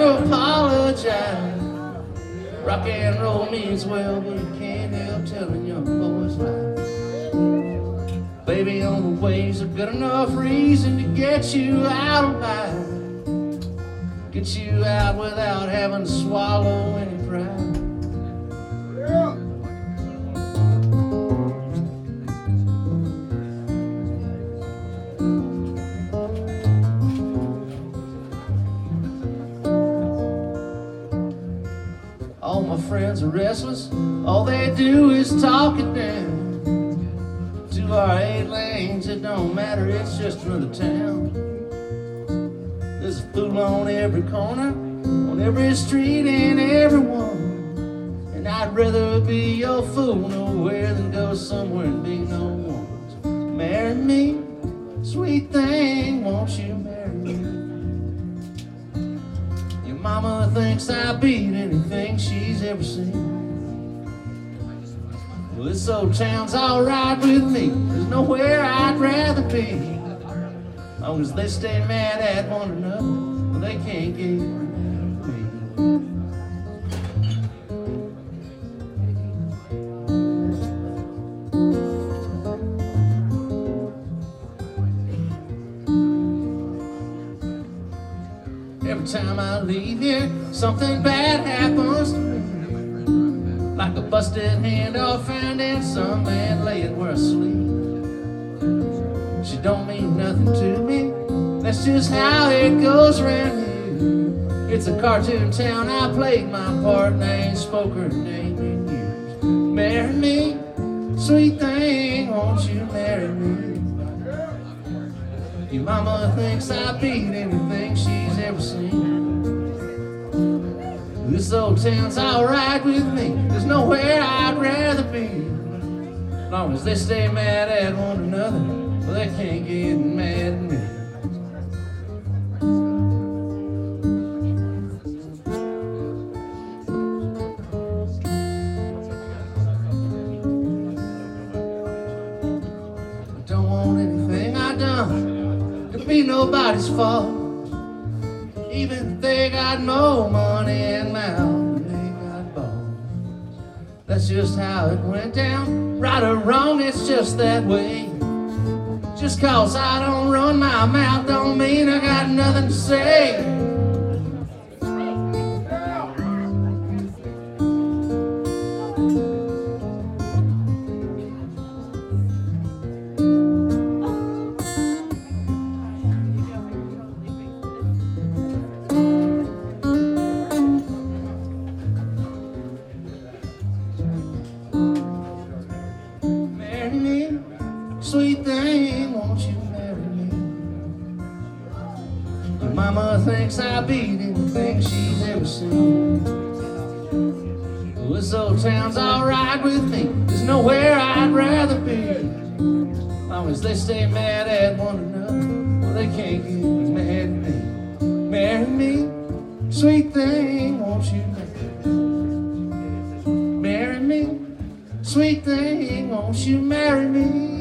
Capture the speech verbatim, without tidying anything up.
never apologize. Rock and roll means well, but you can't help telling young boys lies. Baby, on the waves a good enough reason to get you out alive. Get you out without having to swallow any pride. Yeah. All my friends are restless, all they do is talk it down. To our eight lanes, it don't matter, it's just another town. There's a fool on every corner, on every street and everyone. And I'd rather be your fool nowhere than go somewhere and be no one. Marry me, sweet thing, won't you marry me? Your mama thinks I beat anything she's ever seen. Well, this old town's alright with me, there's nowhere I'd rather be. As long as they stay mad at one another, well, they can't get me. Every time I leave here, something bad happens to me. Like a busted hand or finding some man laying where I sleep. She don't mean nothing to me, that's just how it goes around here. It's a cartoon town, I played my part and I ain't spoke her name in years. Marry me, sweet thing, won't you marry me? Your mama thinks I beat anything she's ever seen. This old town's alright with me, there's nowhere I'd rather be. As long as they stay mad at one another, well, they can't get mad at me. I don't want anything I done to be nobody's fault. Even if they got more money and mouth than they got balls. That's just how it went down. Right or wrong, it's just that way. Just cause I don't run my mouth don't mean I got nothing to say. Marry me, sweet thing, won't you marry me? Your mama thinks I beat anything she's ever seen. Well, this old town's alright with me, there's nowhere I'd rather be. As long as they stay mad at one another, well, they can't get mad at me. Marry me, sweet thing, won't you marry me? Marry me, sweet thing, won't you marry me?